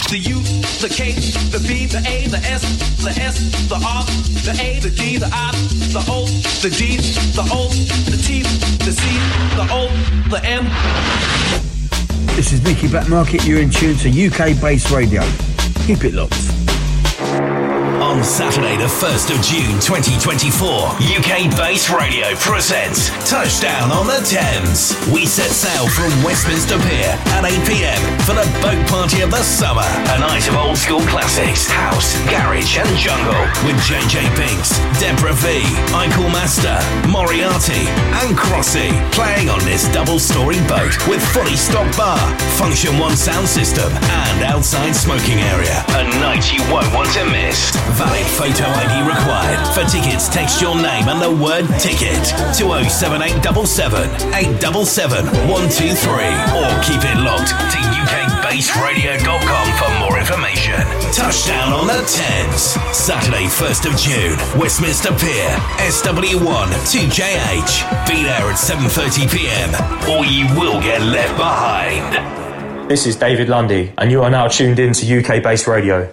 the U, the K, the B, the A, the S, the R, the A, the D, the I, the O, the G, the O, the T, the C, the O, the M. This is Nicky Blackmarket. You're in tune to UK Bass Radio. Keep it locked. On Saturday, the 1st of June 2024, UK Bass Radio presents Touchdown on the Thames. We set sail from Westminster Pier at 8 p.m. for the boat party of the summer. A night of old school classics, house, garage and jungle with JJ Binks, Deborah V, Eichel Master, Moriarty and Crossy playing on this double-story boat with fully stocked bar, Function 1 sound system and outside smoking area. A night you won't want to miss. Valid photo ID required. For tickets, text your name and the word ticket to 07877 877 123 or keep it locked to ukbassradio.com for more information. Touchdown on the Thames, Saturday 1st of June, Westminster Pier, SW1 2JH. Be there at 7:30 p.m. or you will get left behind. This is David Lundy and you are now tuned in to UK Bass Radio.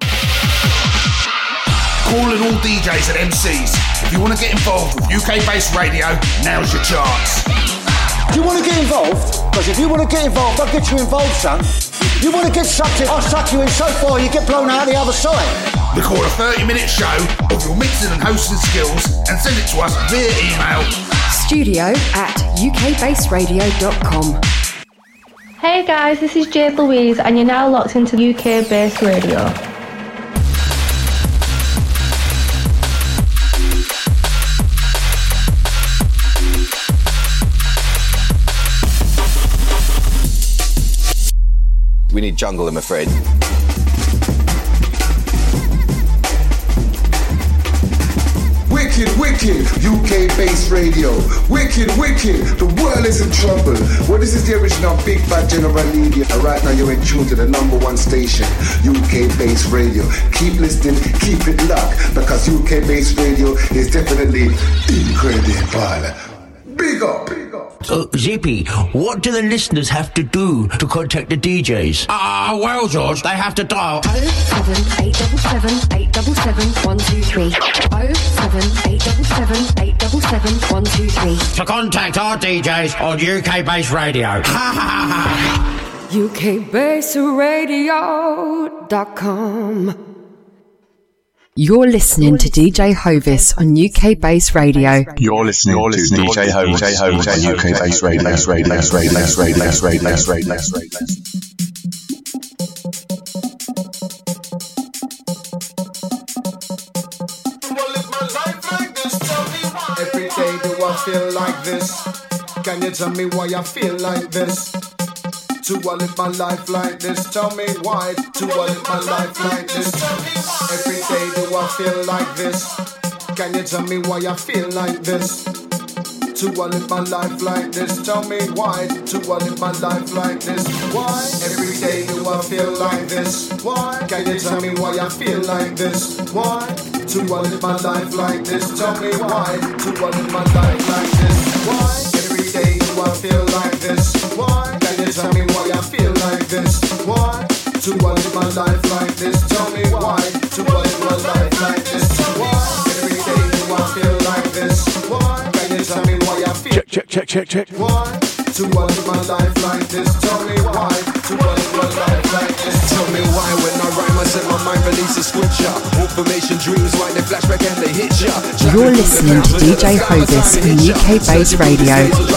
Calling all DJs and MCs. If you want to get involved with UK Bass Radio, now's your chance. Do you want to get involved? Because if you want to get involved, I'll get you involved, son. You want to get sucked in, I'll suck you in so far you get blown out the other side. Record a 30-minute show of your mixing and hosting skills and send it to us via email. studio@ukbassradio.com. Hey guys, this is Jade Louise and you're now locked into UK Bass Radio. We need jungle, I'm afraid. Wicked, wicked, UK Bass Radio. Wicked, wicked, the world is in trouble. Well, this is the original Big Bad General Media. Right now you're in tune to the #1 station, UK Bass Radio. Keep listening, keep it locked, because UK Bass Radio is definitely incredible. Big up, big up. Zippy, what do the listeners have to do to contact the DJs? Well, George, they have to dial 07877 877 123. 07877 877 123. to contact our DJs on UK Bass Radio. ukbassradio.com. You're listening to DJ Hovis on UK Bass Radio. You're listening to DJ Hovis on UK Bass Radio. Every day do I feel like this? Can you tell me why I feel like this? To I live my life like this? Tell me why. To I live my life like this? Every day do I feel like this? Can you tell me why I feel like this? To I live my life like this? Tell me why. To I live my life like this? Why? Every day do I feel like this? Why? Can you tell me why I feel like this? Why? To I live my life like this? Tell me why. To I live my life like this? Why? Every day do I feel like this? Why? Can you tell me why I feel like this? Why? To I live my life like this? Tell me why. To I live my life like this? Why? Every day do I feel like this? Why? Can you tell me why I feel? Check. Why? To I live my life like this? Tell me why. To I live my life like this? Tell me why when I rhyme I set my mind release a scripture. Information dreams like they flashback and they hit ya. You're listening to DJ Hovis on UK Bass Radio.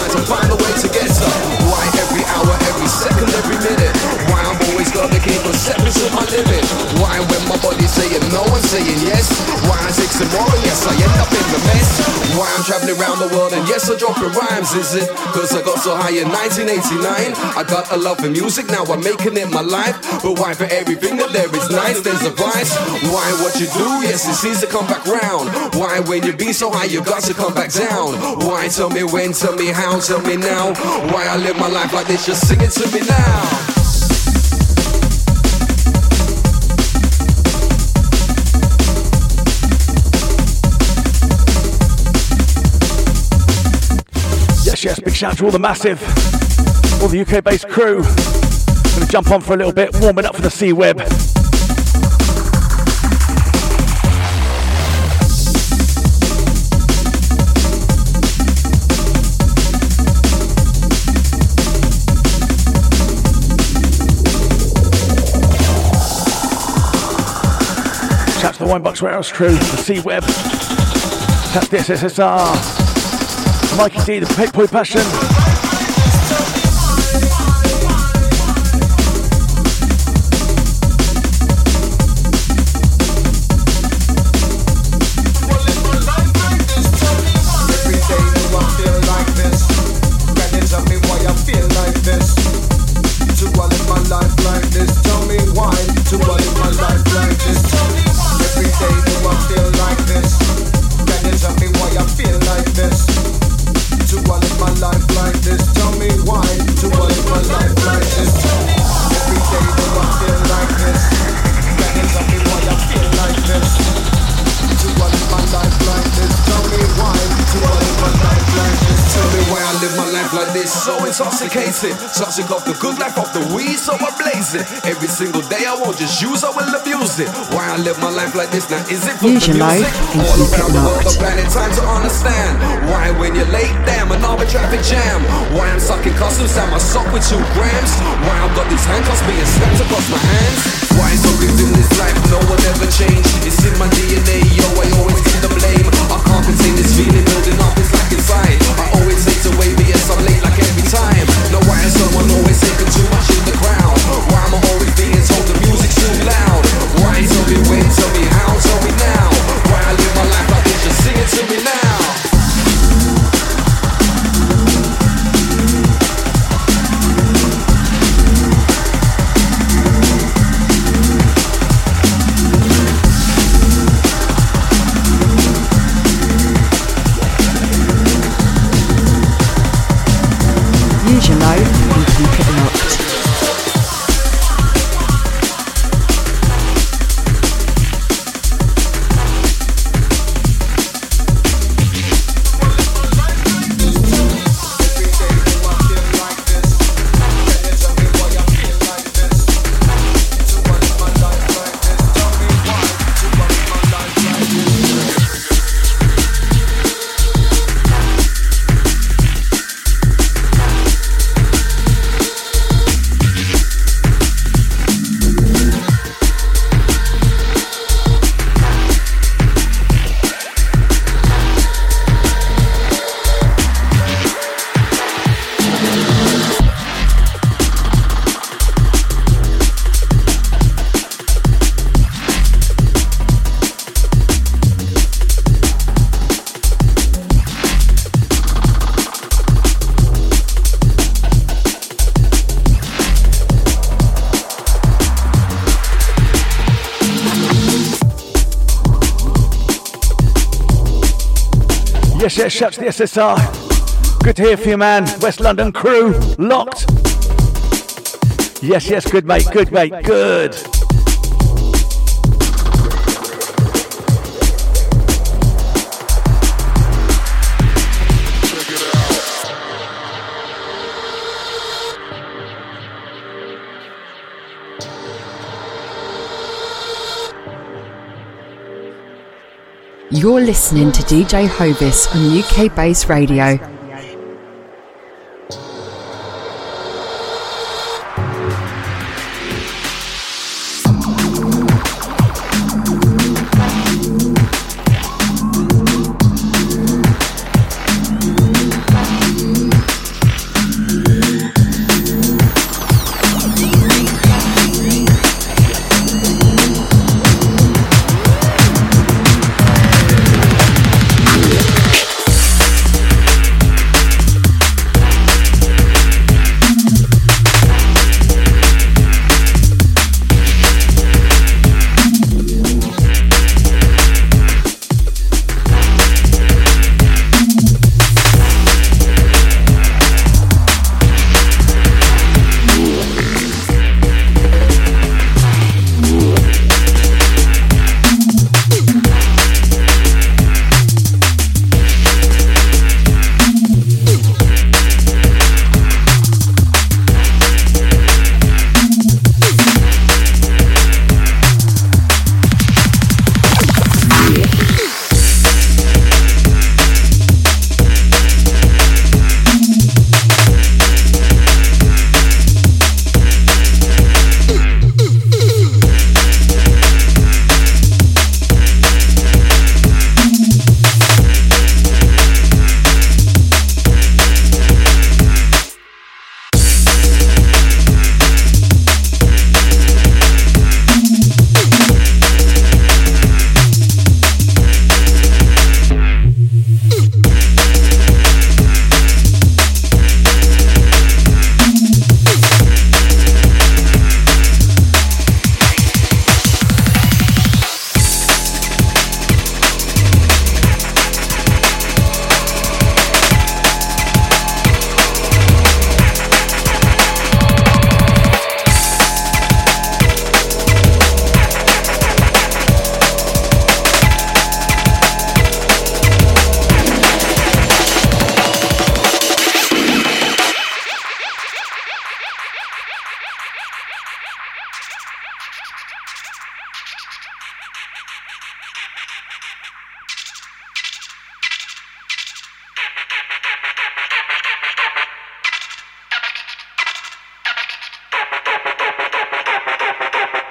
Why every hour, every second, every minute? Why I'm always gonna keep a seconds of my limit? Why when my body's saying no and saying yes? Why I take some more and yes I end up in the mess? Why I'm traveling around the world and yes I dropping rhymes? Is it cause I got so high in 1989? I got a love for music, now I'm making it my life. But why for everything that there is nice, there's a vice? Why what you do, yes it seems to come back round. Why when you be so high you got to come back down? Why tell me when, tell me how, tell me now? Why I live my life like this, just sing it to me now. Yes, big shout out to all the massive, all the UK based crew. Gonna jump on for a little bit, warming up for the C-Web. the Wine Box Warehouse crew, the C-Web. Tap the SSR. Mikey D, the Pet Boy Passion. Intoxicated, toxic of the good life of the weed, so I blaze it. Every single day I won't just use, I will abuse it. Why I live my life like this now, is it for the music? All around the world, the planet, time to understand. Why when you're late, damn, another traffic jam. Why I'm sucking customs down my sock with 2 grams. Why I've got these handcuffs being snapped across my hands. Why so lived in this life, no one ever changed. It's in my DNA, yo, I always get the blame. I can't contain this feeling building up, it's like inside. I always hate to wave, but yes, I'm late like every time. No, why is someone always taking too much in the crowd? Why am I always being told the music's too loud? Why tell me when, tell me how, tell me now. Why I live my life like this, just sing it to me now. Use your mode and keep it locked. Yes, shouts to the SSR. Good to hear from you, man. West London crew, locked. Yes, good mate, good. You're listening to DJ Hovis on UK Bass Radio.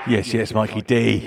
Yes, Mikey D.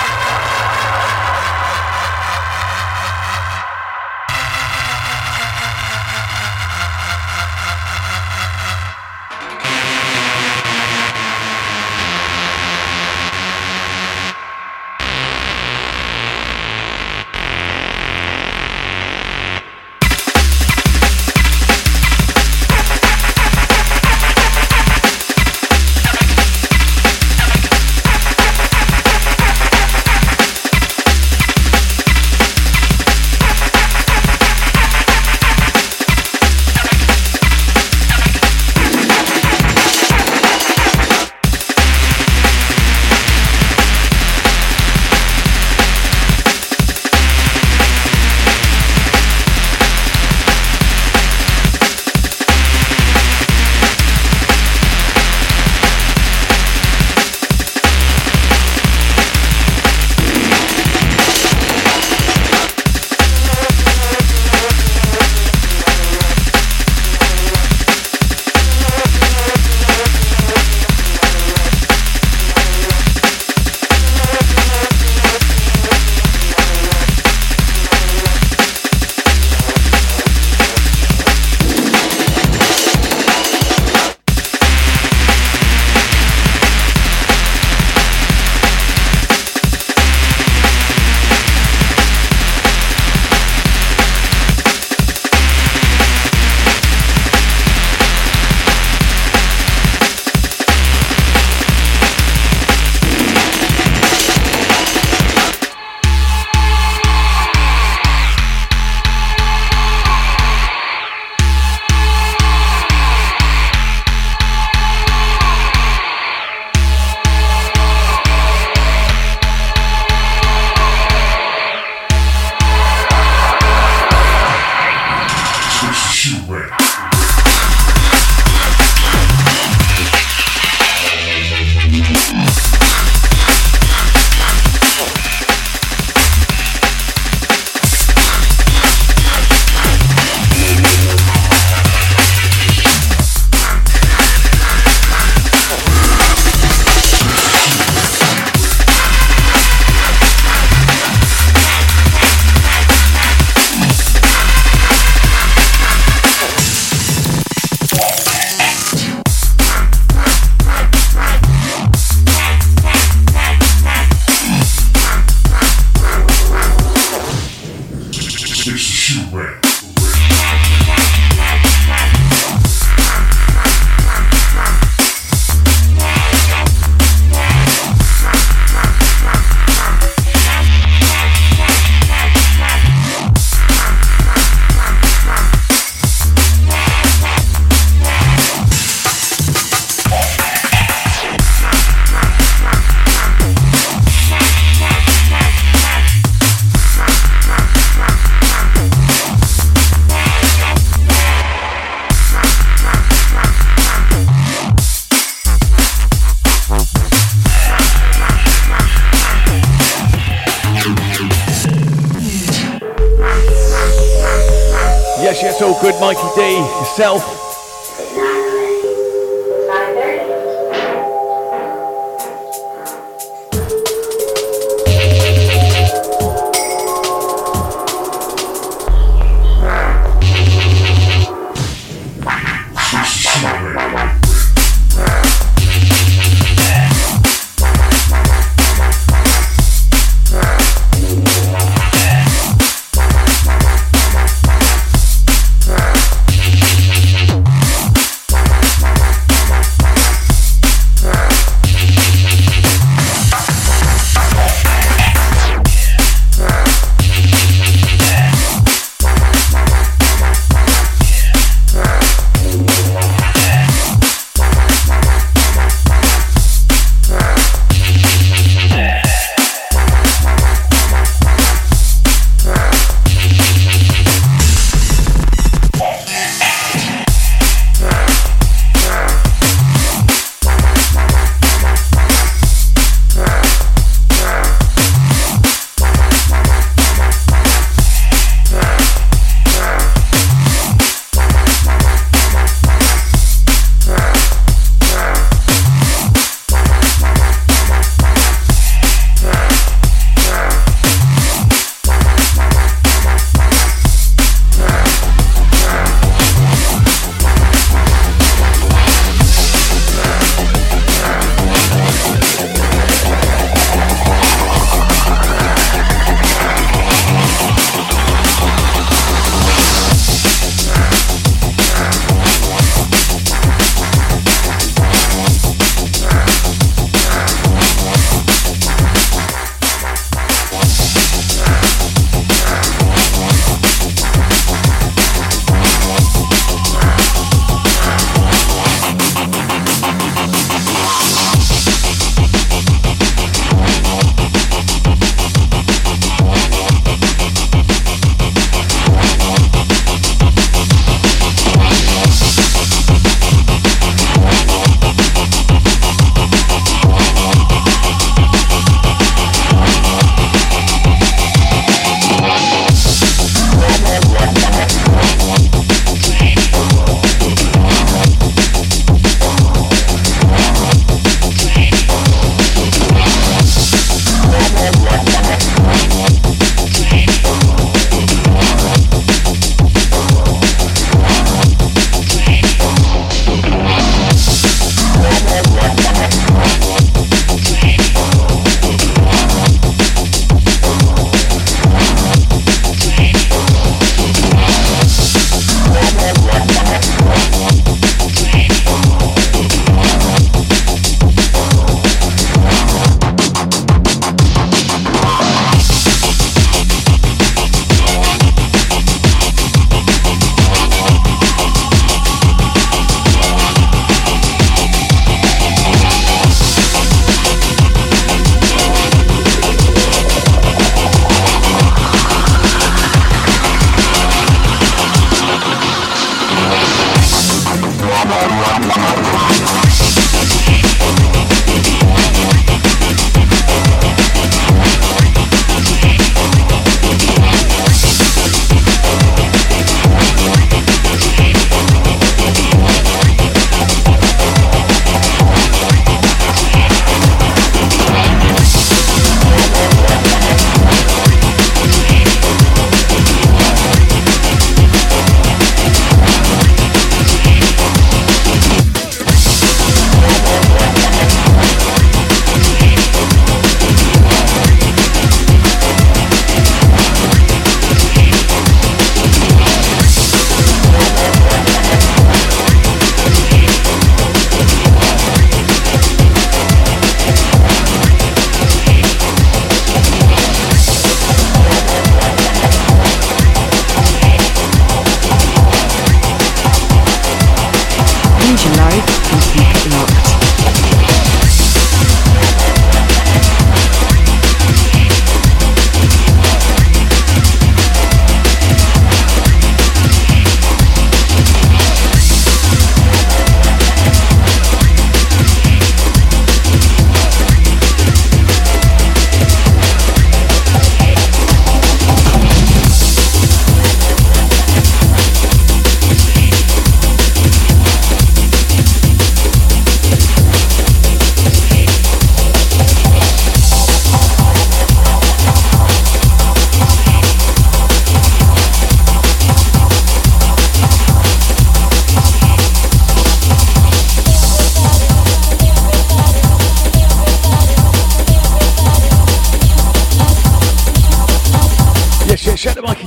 Yes, all good, Mikey D. Yourself.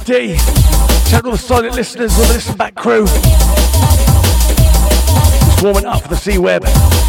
D. Shout out to all the silent listeners, all the listen back crew. Just warming up for the C-Web.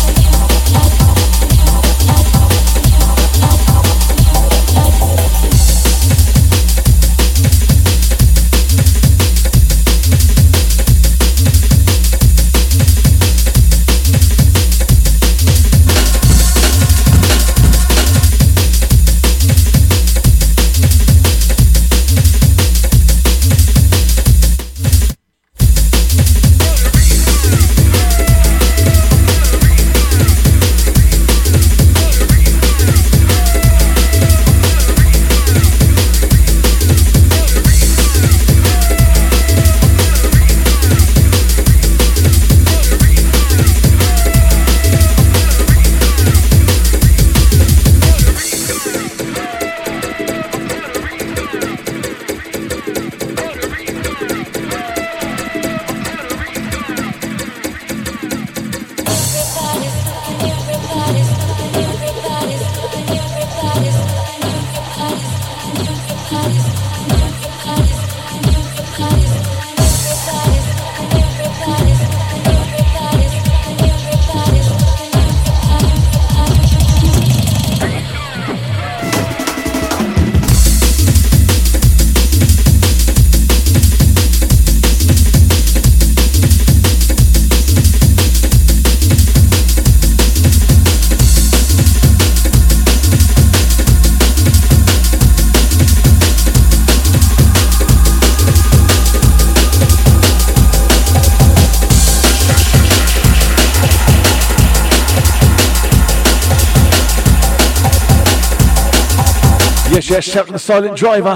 Yes, shout to the silent driver.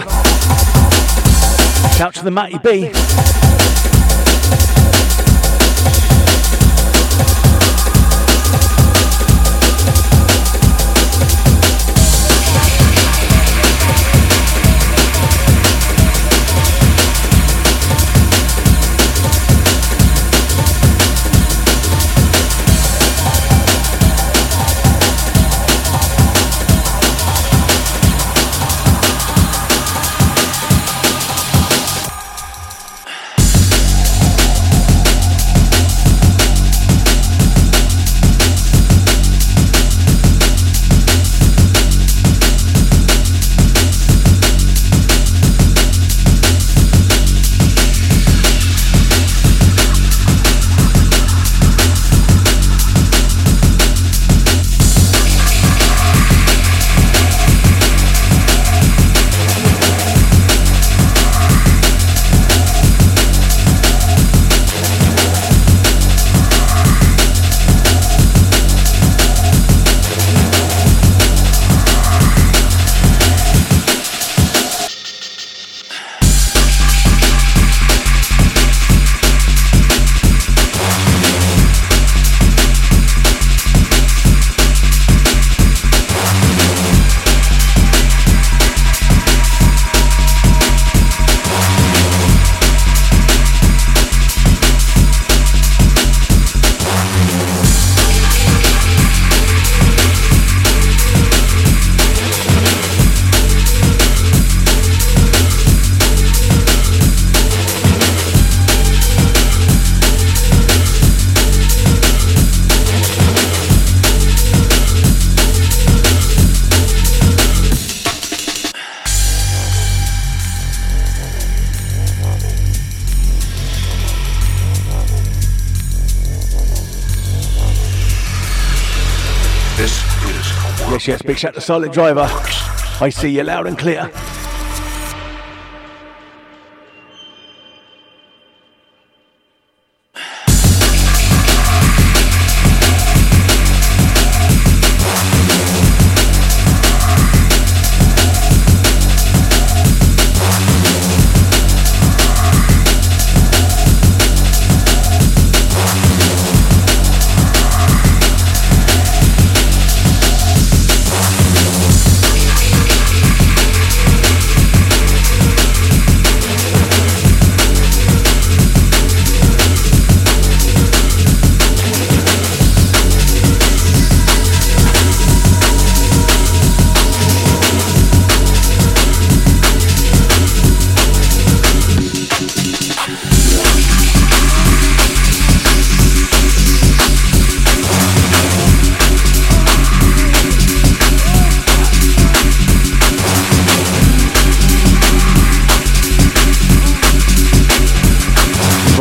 Shout to the Matty B. Yes, big shout to Silent Driver. I see you loud and clear.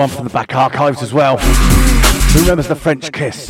one from the back archives as well. Who remembers the French Kiss?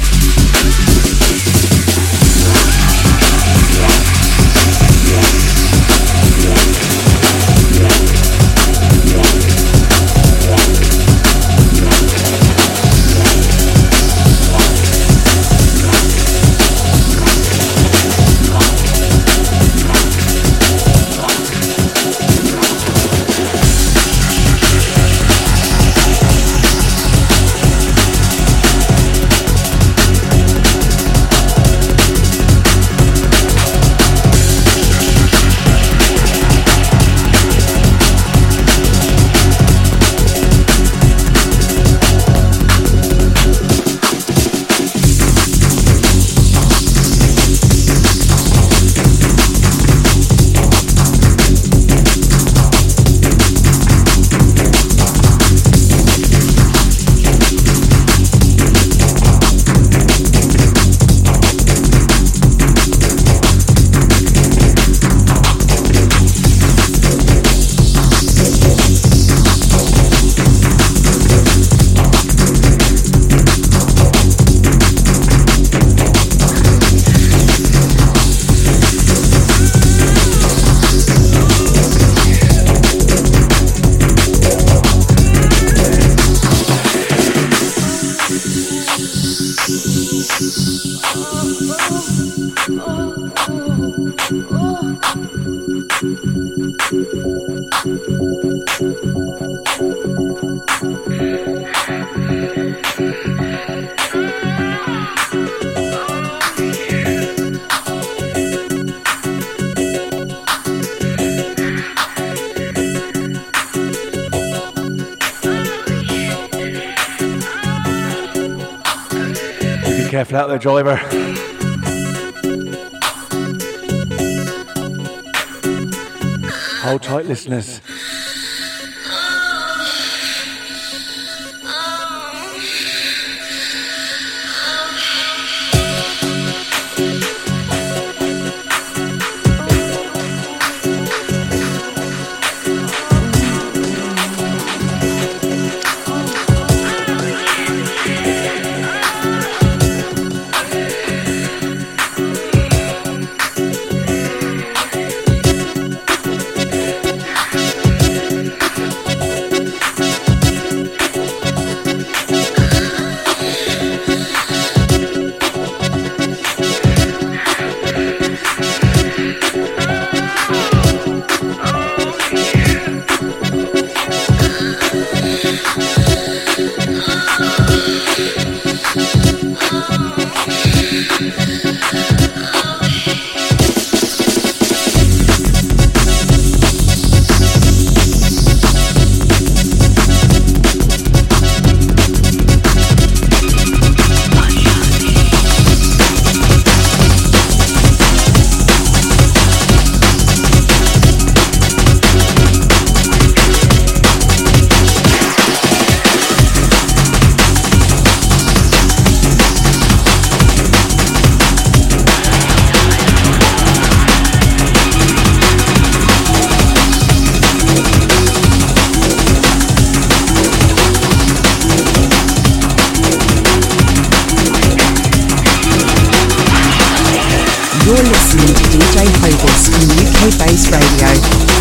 Careful out there, driver. Hold tight, listeners. You're listening to DJ Hovis on UK Bass Radio.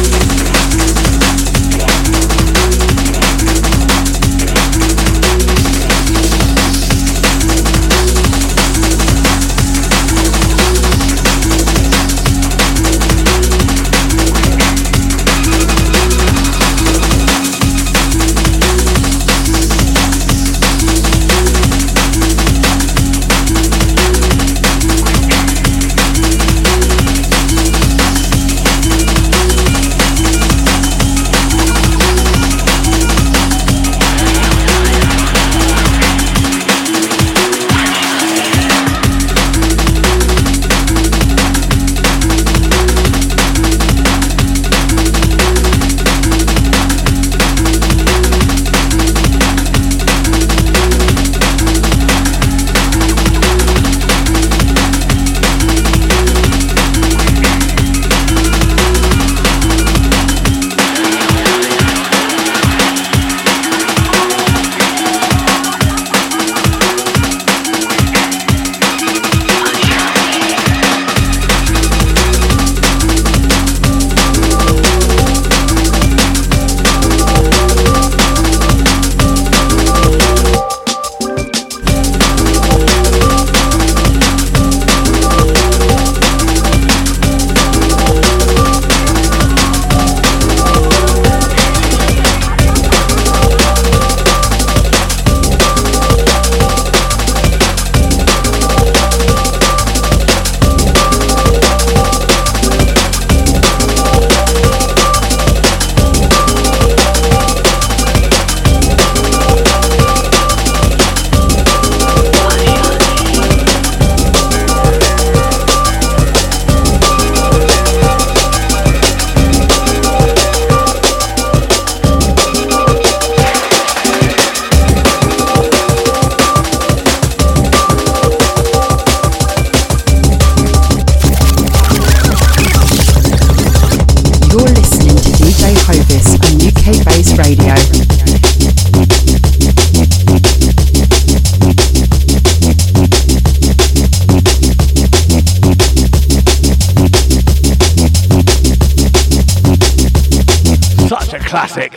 classic.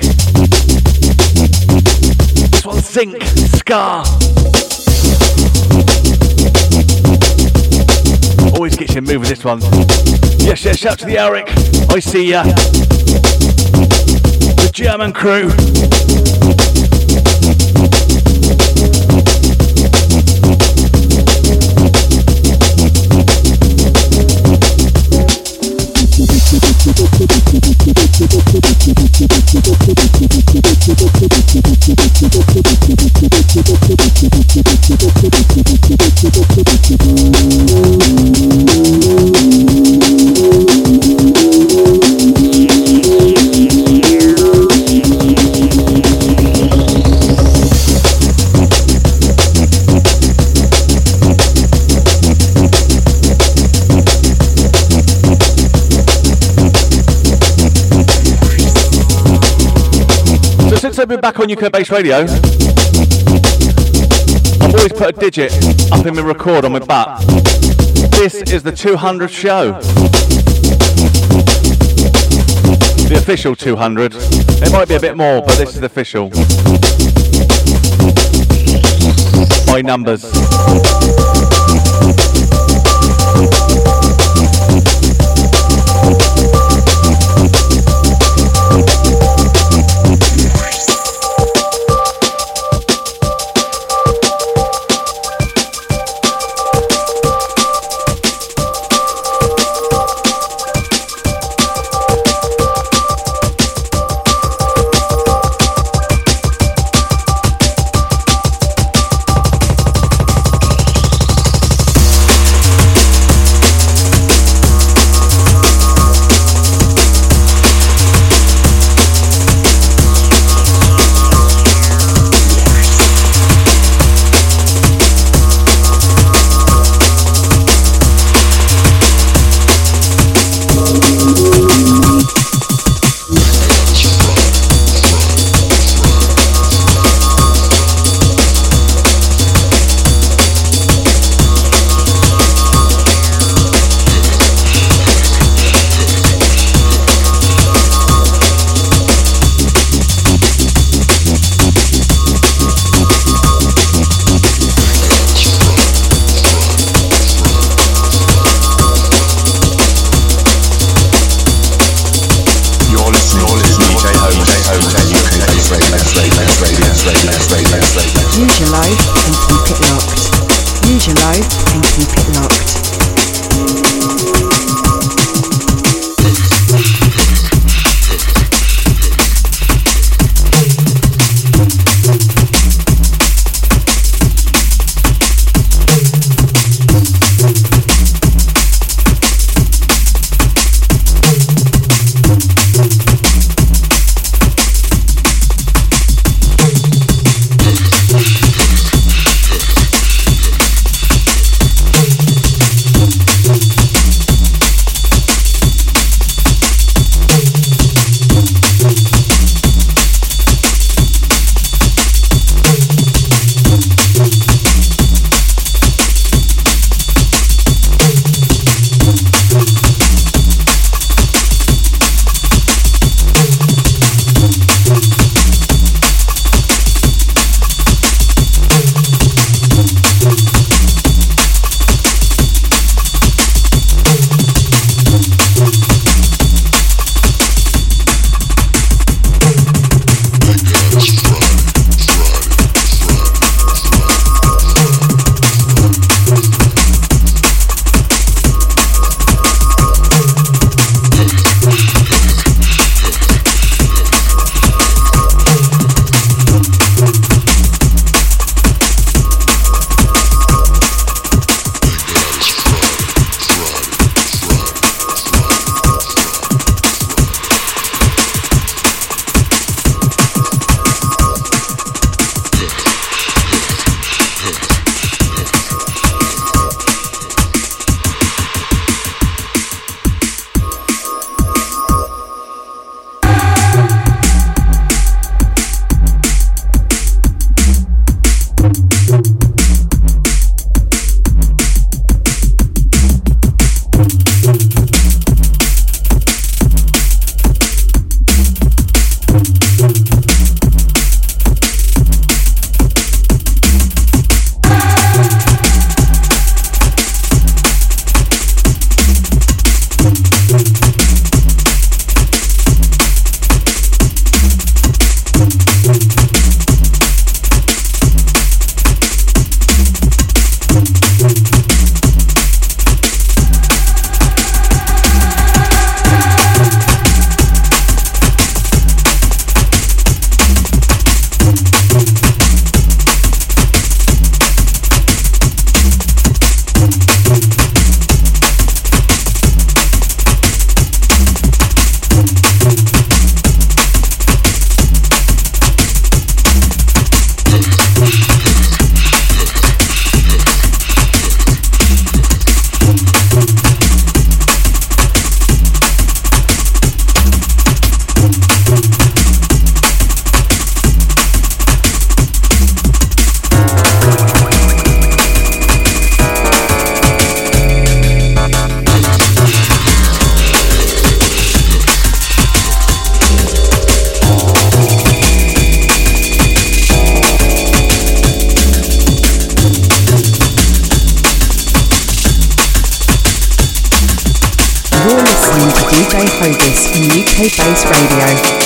This one's Zinc, Scar. Always gets you moving, this one. Yes, shout to the Eric. I see ya. The German crew. Since I've been back on UK Bass Radio, I've always put a digit up in my record on my butt. This is the 200th show. The official 200. There might be a bit more, but this is the official. By numbers. listening to DJ Hovis on UK Bass Radio.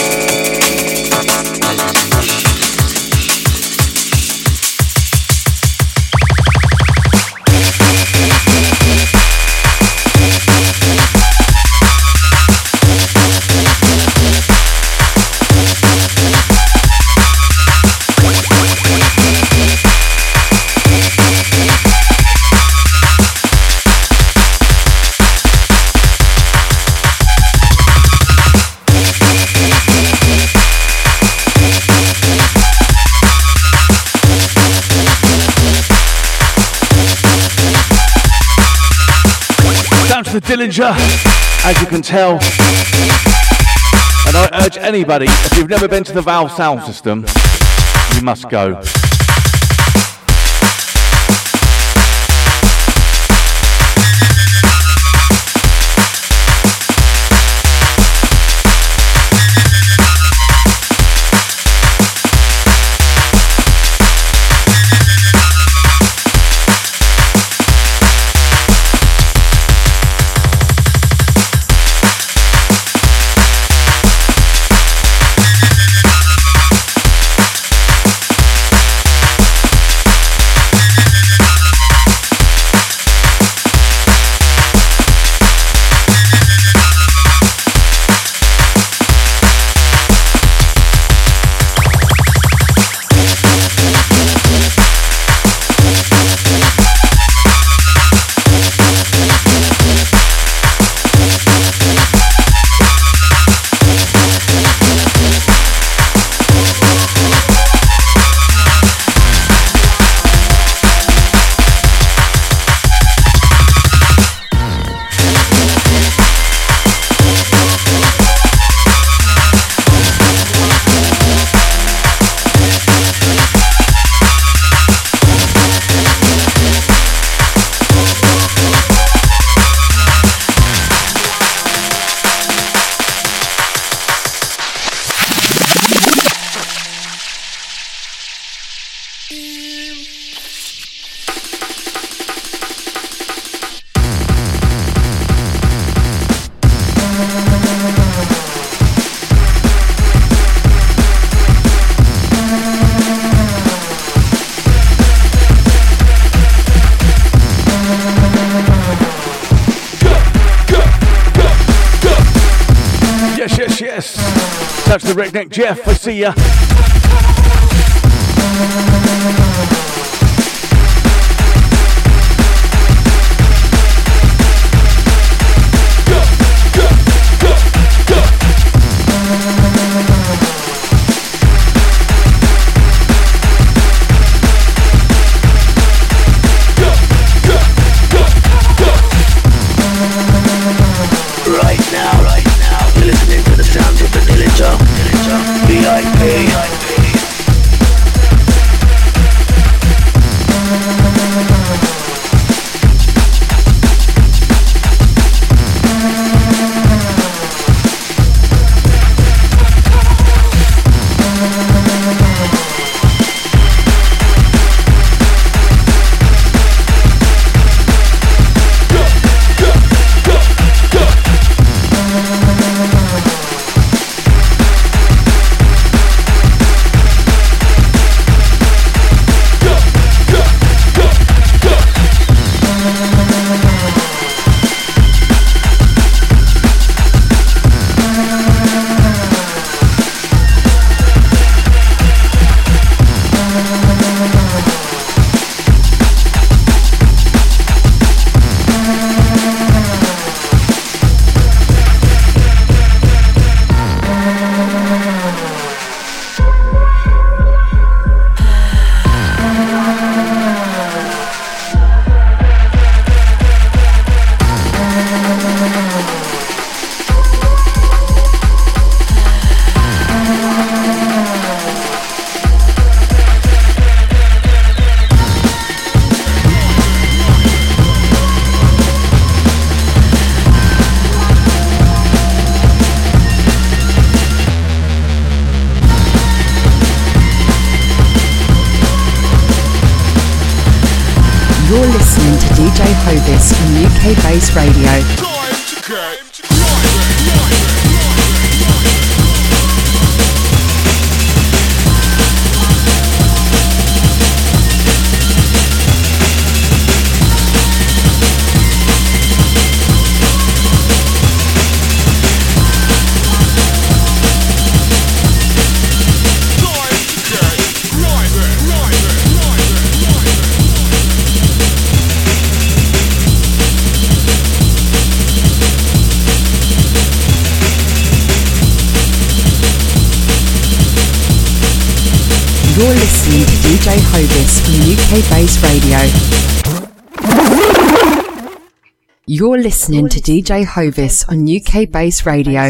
The Dillinger, as you can tell, and I urge anybody, if you've never been to the Valve sound system, you must go. That's the Redneck Jeff, I see ya. You're listening to DJ Hovis on UK Bass Radio. Time to You're listening to DJ Hovis on UK Bass Radio. You're listening to DJ Hovis on UK Bass Radio.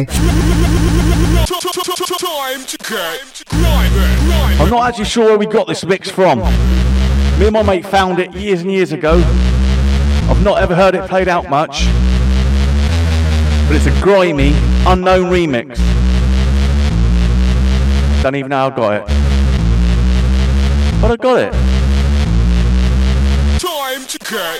I'm not actually sure where we got this mix from. Me and my mate found it years and years ago. I've not ever heard it played out much. But it's a grimy, unknown remix. Don't even know how I got it. But I got it. Time to get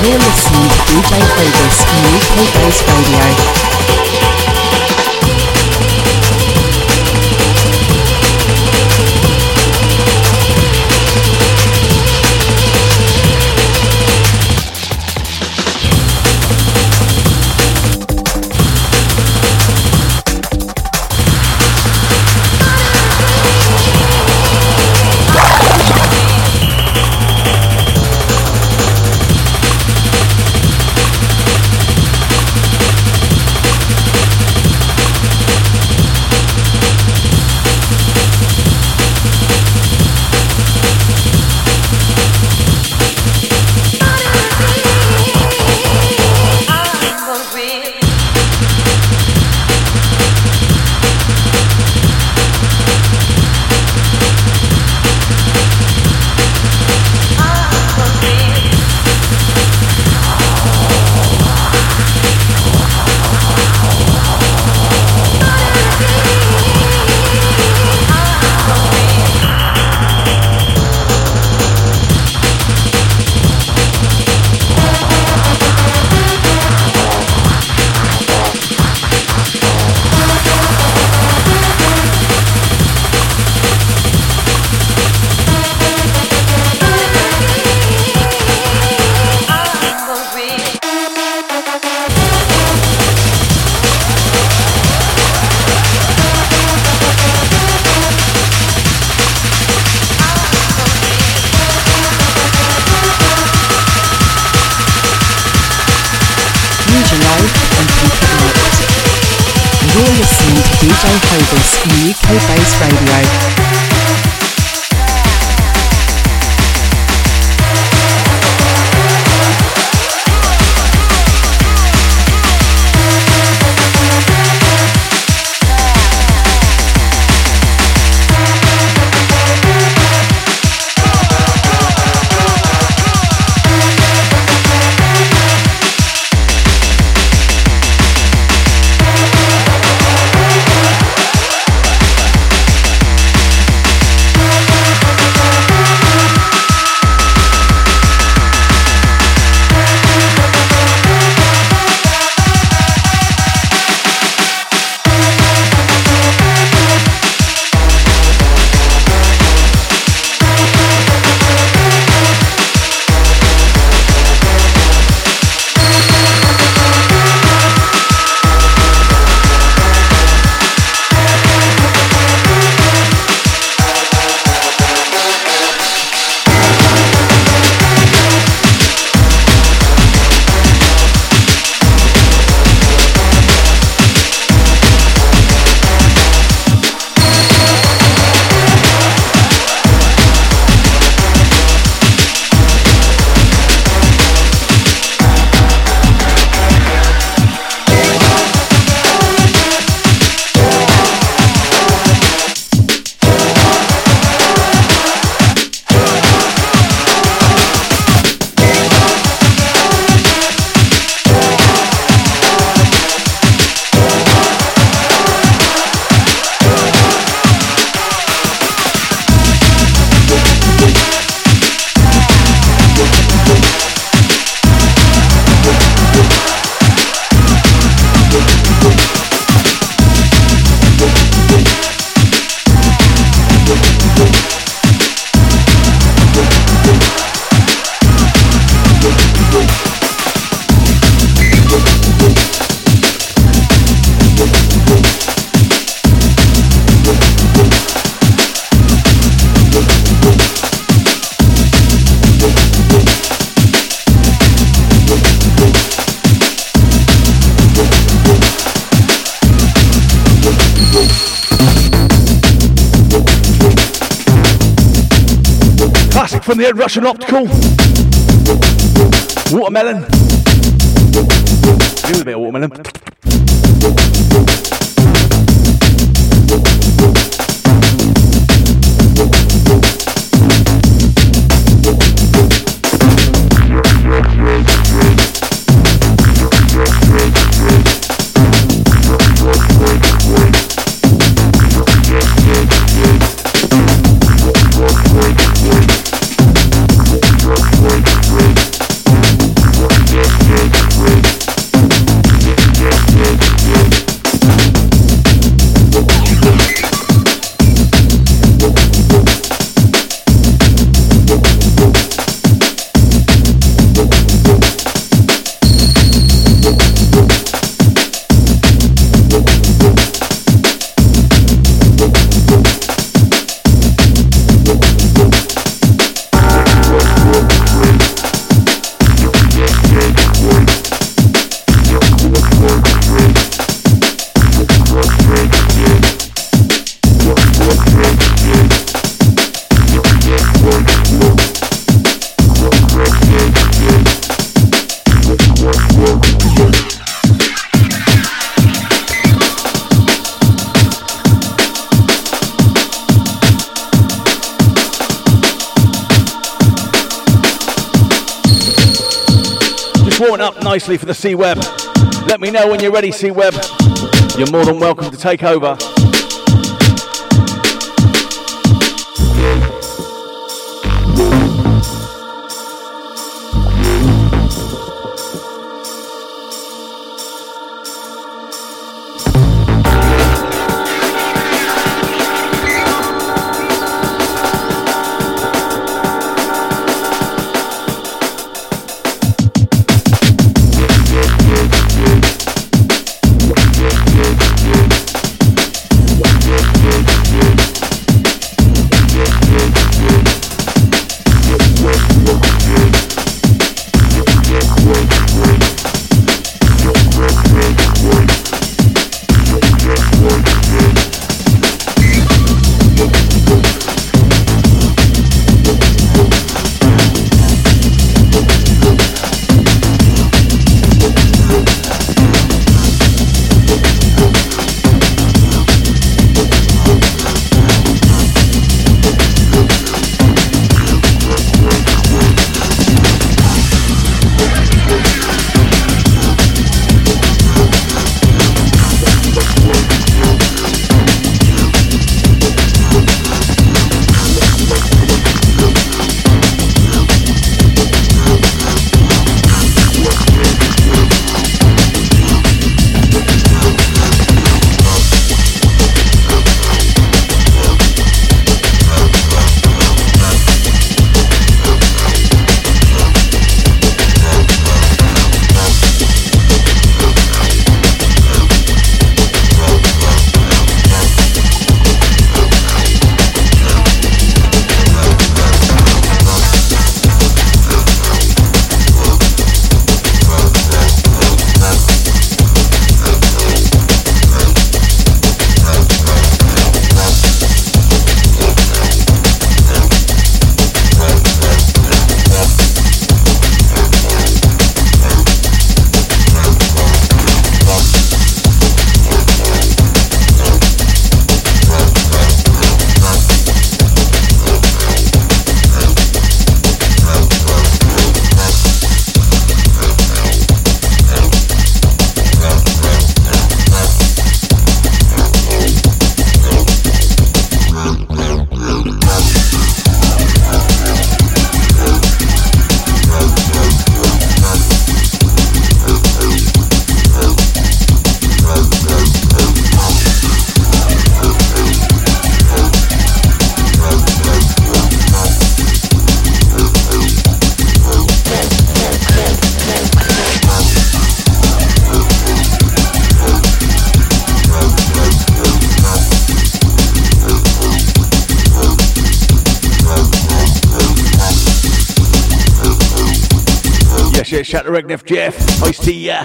You're listening to DJ Hovis on UK Base Radio. DJ Hovis on UK Base Radio. From the Russian Optical, Watermelon, a little bit of Watermelon. warming up nicely for the C-Web. Let me know when you're ready, C-Web. You're more than welcome to take over. Shout to Regnef Jeff. Nice to ya.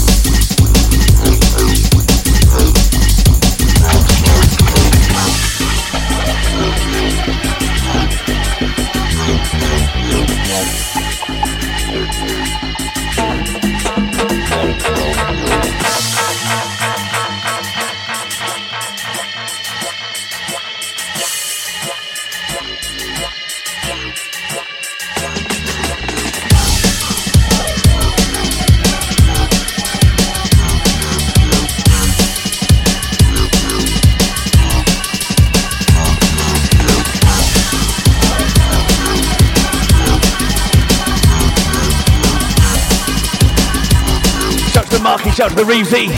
Shout to the Reevesy.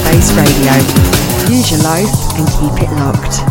Bass Radio. Use your loaf and keep it locked.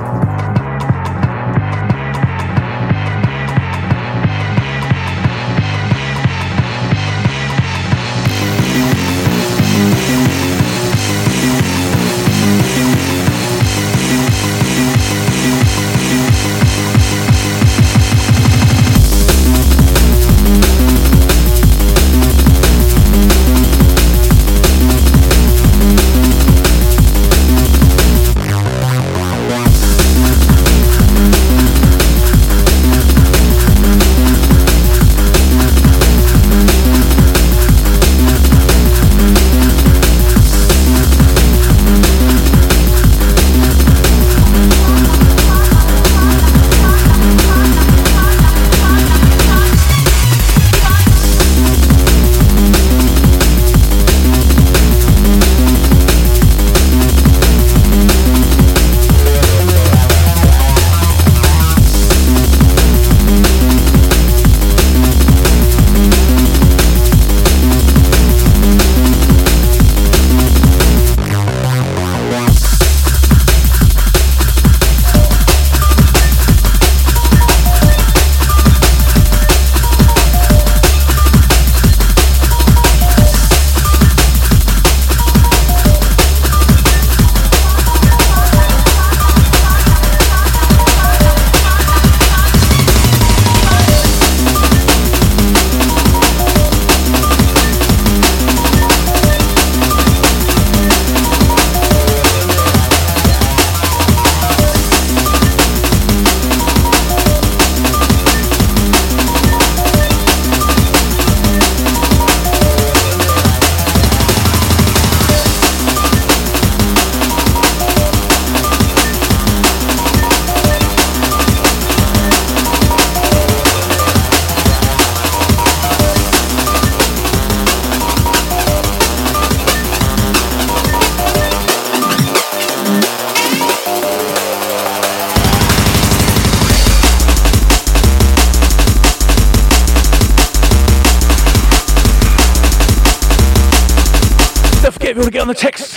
If you want to get on the text,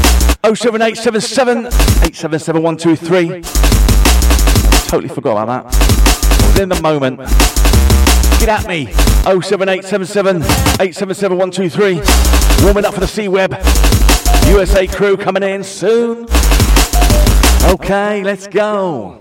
07877 877 123. I totally forgot about that. Within the moment. Get at me, 07877 877 123. Warming up for the C-Web. USA crew coming in soon. Okay, let's go.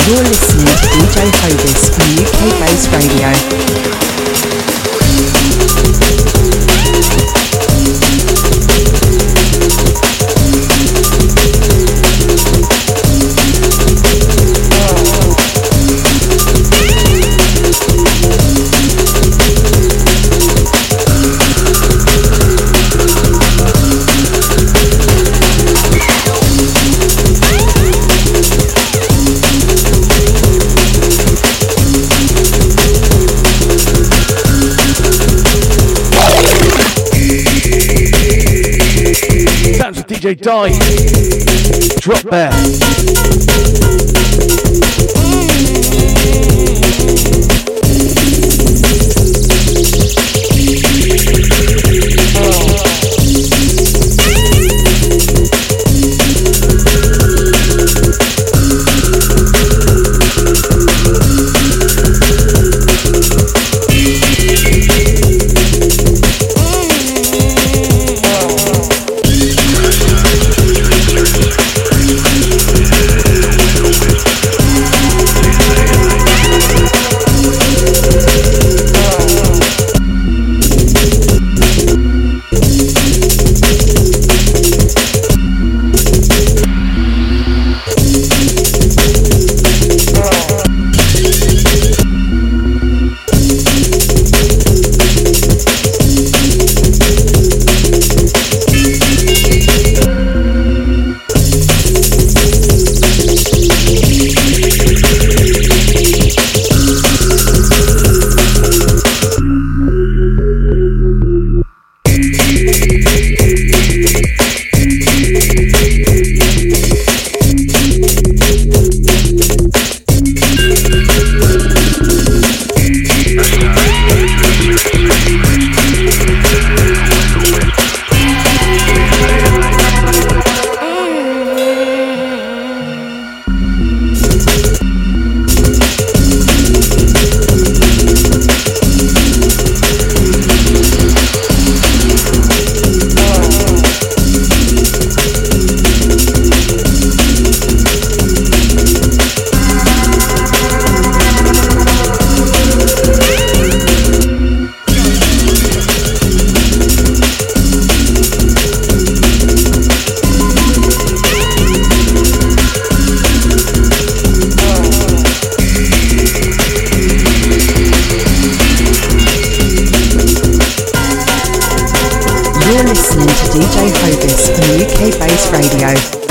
You're listening to DJ Hovis on UK Bass Radio. DJ Die, Drop Bear. DJ Hovis on UK Bass Radio.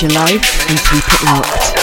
Use your life and keep it locked.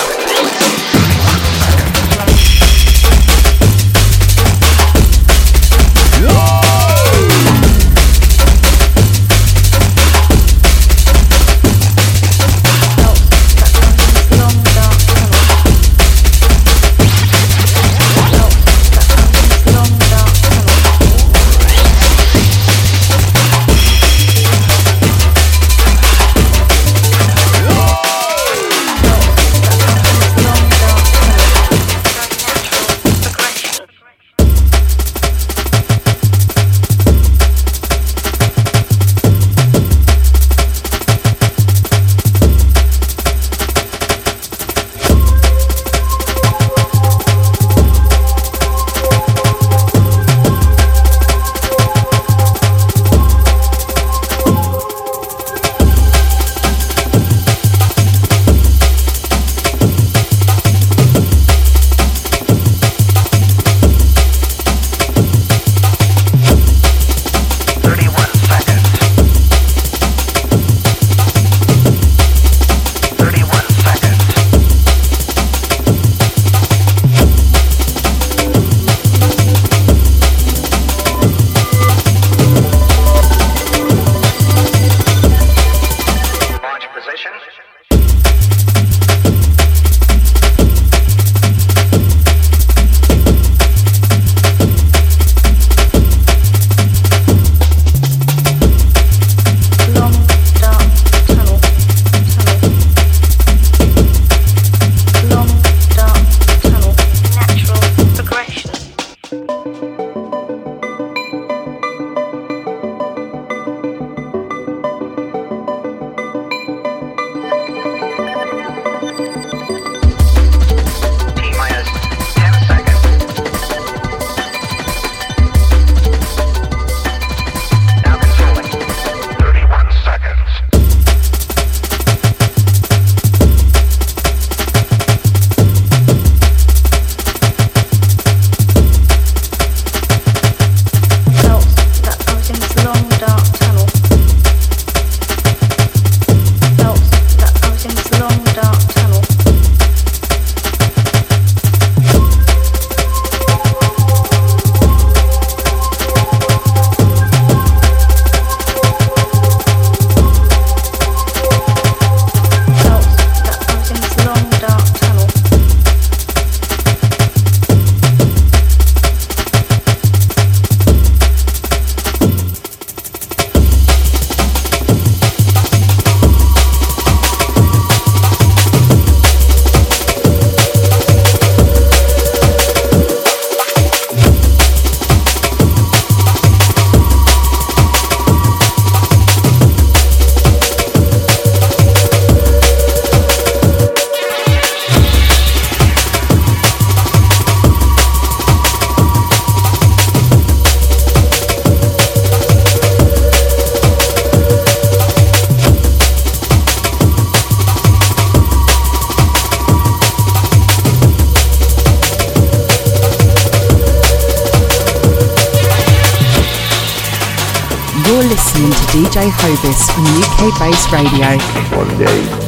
You're listening to DJ Hovis on UK Bass Radio. One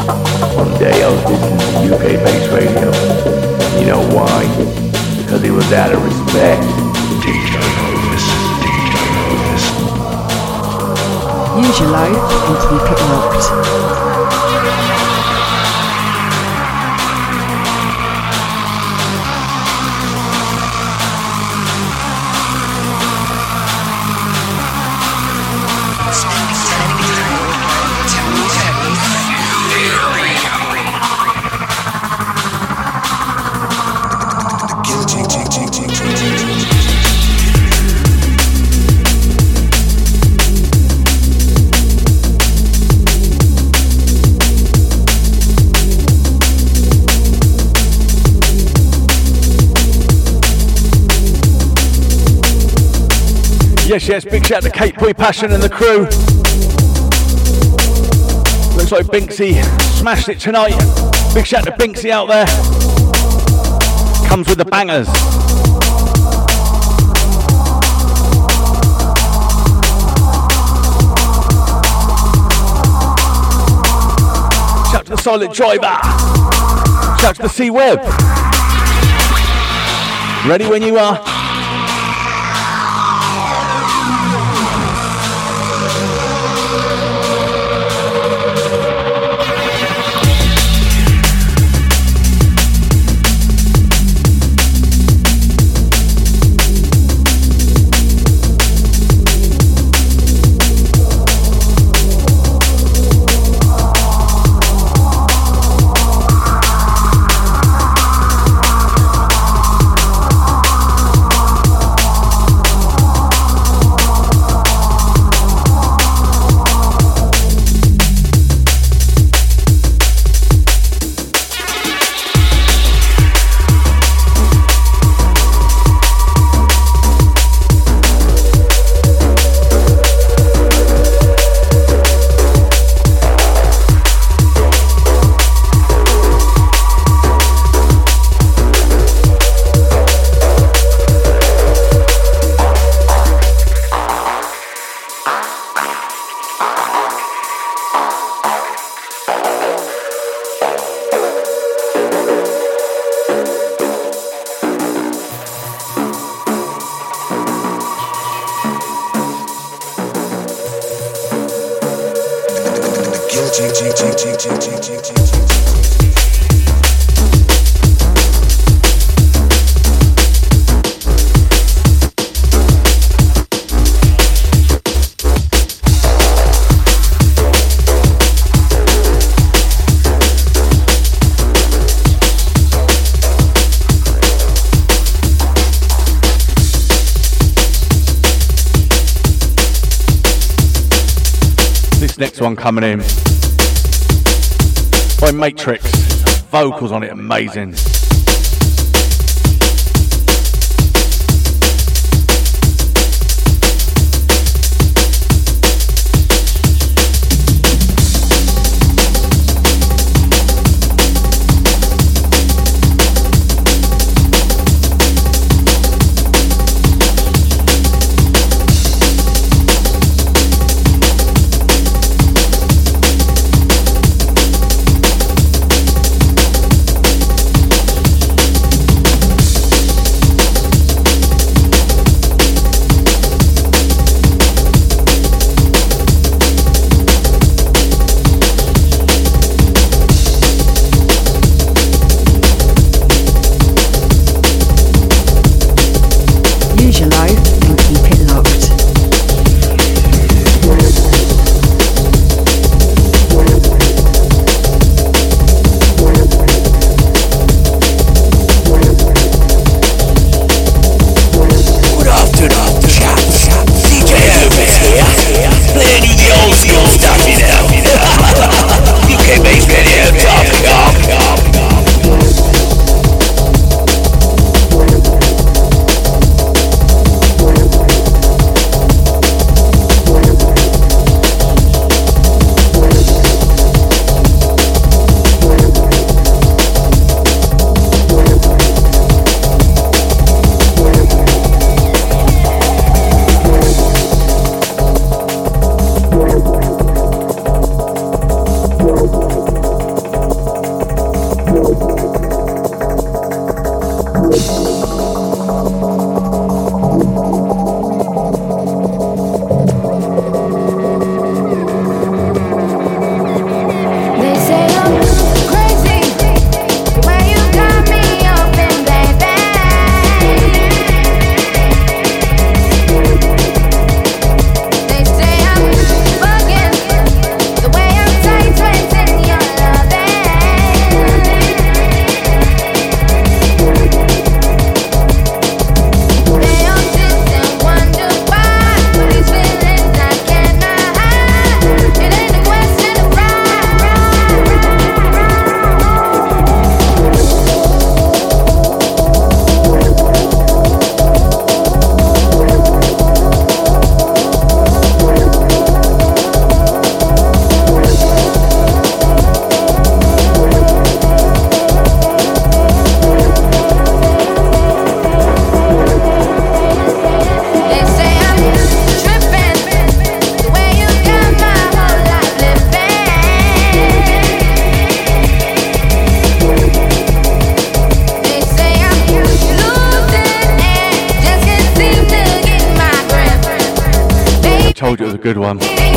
day I was listening to UK Bass Radio. You know why? Because it was out of respect. DJ Hovis, DJ Hovis. Use your life and keep it locked. Yes, big shout to Kate Boy Passion and the crew. Looks like Binksy smashed it tonight. Big shout to Binksy out there. Comes with the bangers. Shout to the Silent Driver. Shout to the C-Web. Ready when you are. Next one coming in by Matrix. Vocals on it amazing. Told you it was a good one.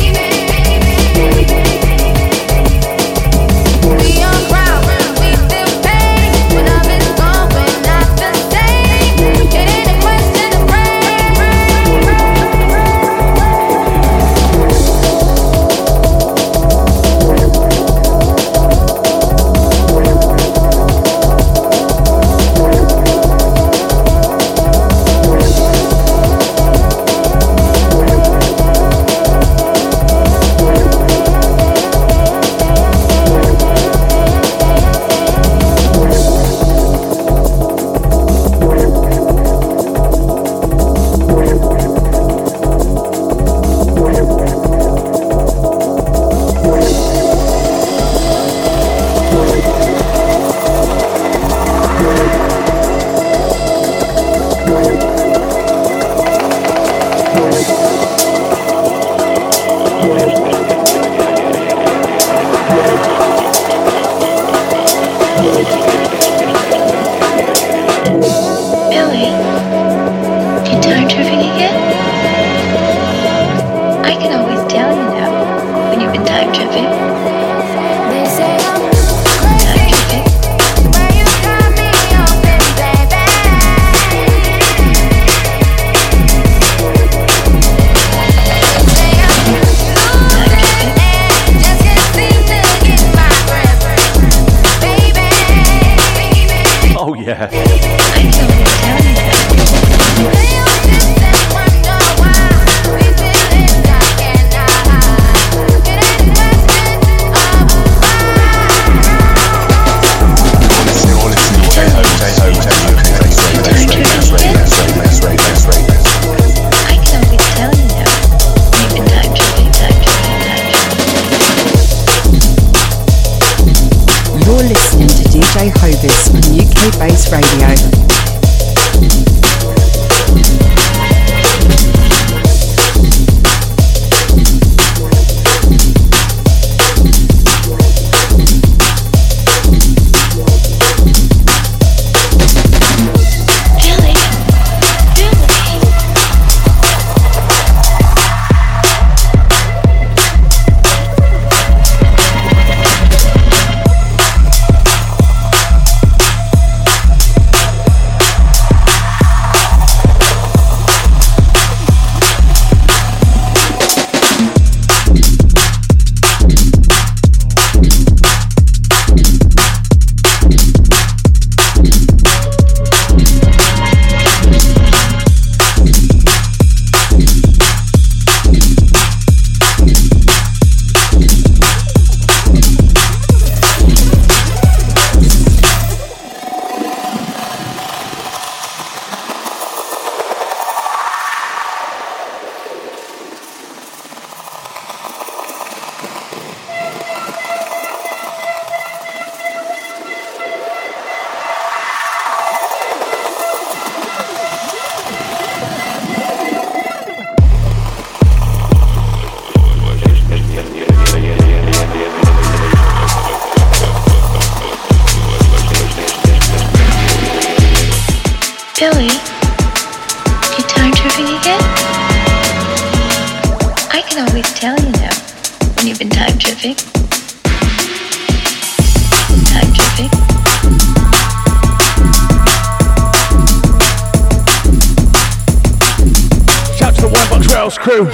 Crew.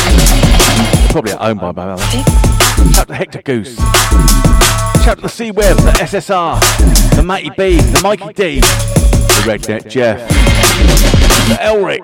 Probably at home by now. Shout to Hector Goose. Shout to the C-Web, the SSR, the Matty B, the Mikey D, the Redneck Jeff, the Elric.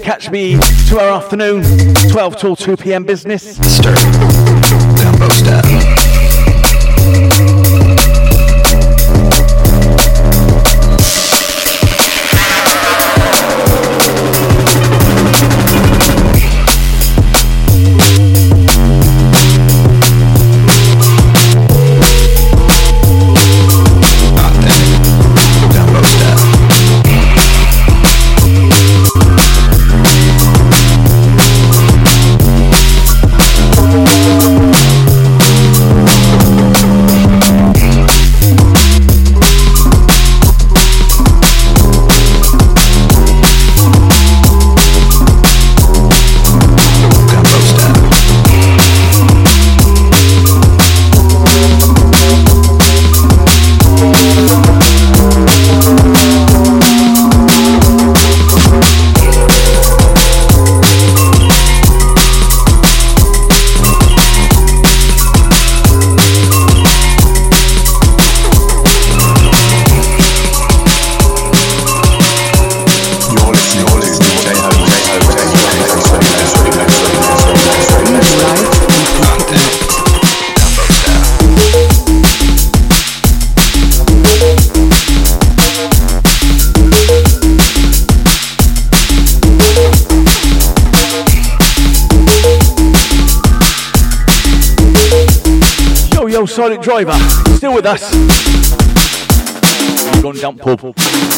catch me 2 hour afternoon, 12 till 2 p.m. business. Stir. Gumbo style. Silent Driver, still with us. You've gone dump pub.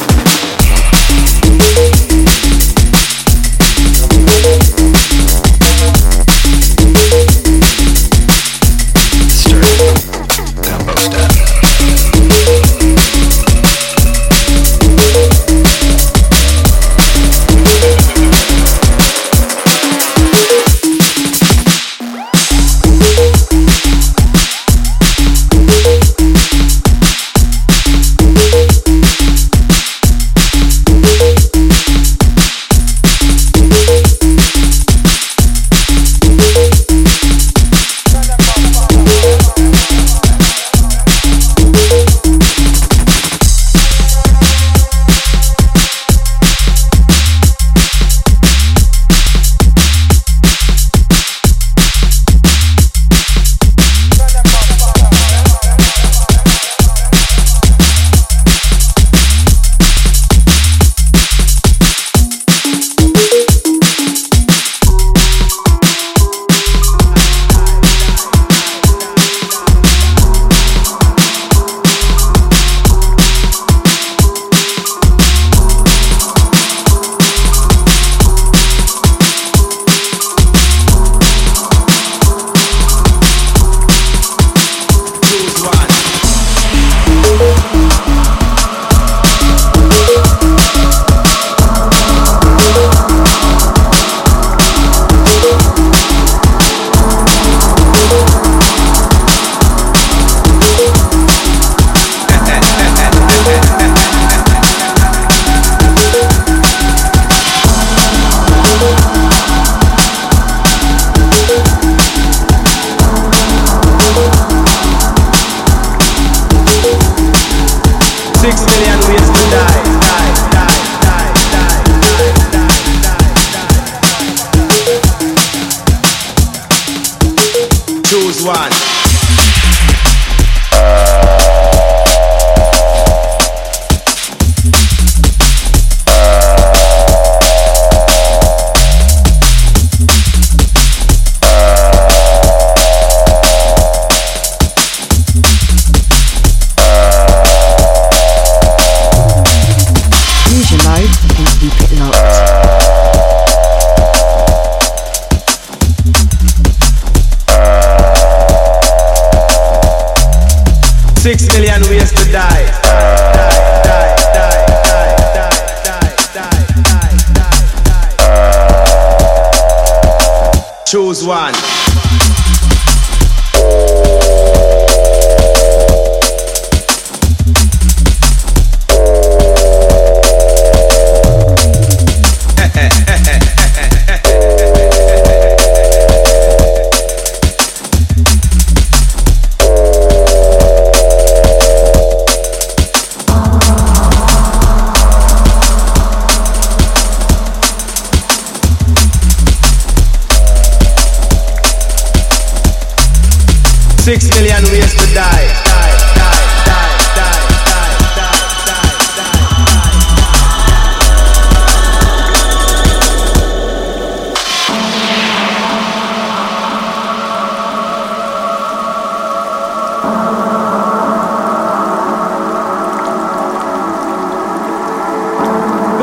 Choose one.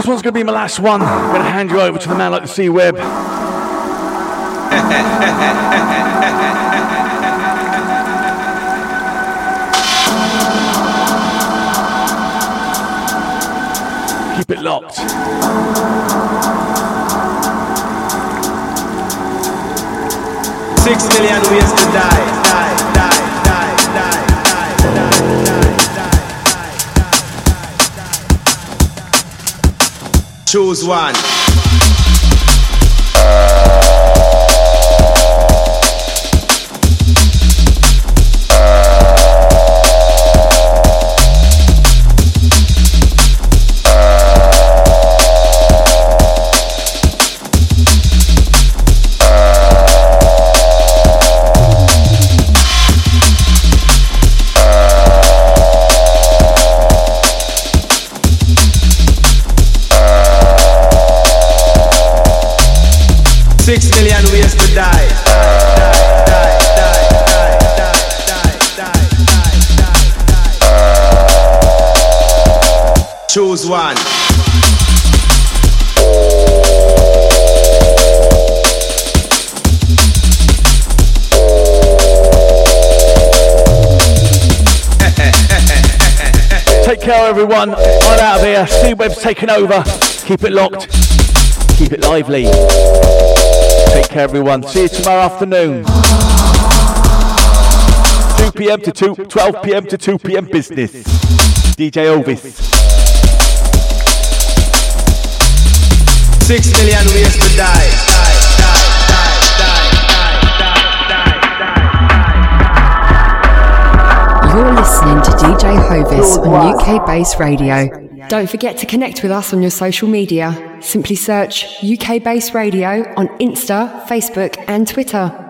one's going to be my last one. I'm going to hand you over to the man like the sea web. Keep it locked. 6 million ways to die. Choose one. 6 million ways to die. Choose one. Take care, everyone. I'm out of here. C-Web's taking over. Keep it locked. Keep it lively. Take care, everyone. See you tomorrow afternoon. 2 p.m. to 12 p.m. to 2 p.m. business. DJ Ovis. 6 million ways to die. You're listening to DJ Hovis on UK Bass Radio. Don't forget to connect with us on your social media. Simply search UK Bass Radio on Insta, Facebook and Twitter.